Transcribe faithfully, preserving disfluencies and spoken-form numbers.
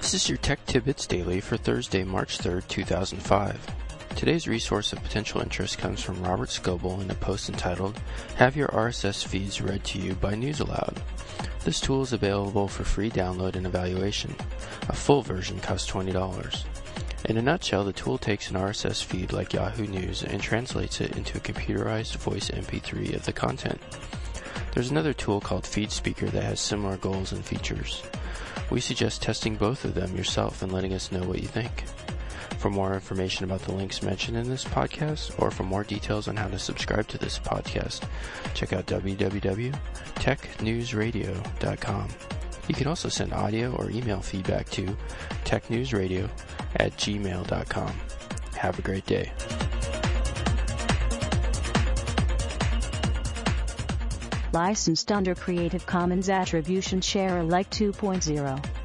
This is your Tech Tidbits Daily for Thursday, March third, two thousand five. Today's resource of potential interest comes from Robert Scoble in a post entitled, Have Your R S S Feeds Read to You by NewsAloud. This tool is available for free download and evaluation. A full version costs twenty dollars. In a nutshell, the tool takes an R S S feed like Yahoo News and translates it into a computerized voice M P three of the content. There's another tool called FeedSpeaker that has similar goals and features. We suggest testing both of them yourself and letting us know what you think. For more information about the links mentioned in this podcast, or for more details on how to subscribe to this podcast, check out w w w dot tech news radio dot com. You can also send audio or email feedback to technewsradio at gmail dot com. Have a great day. Licensed under Creative Commons Attribution Share Alike two point oh.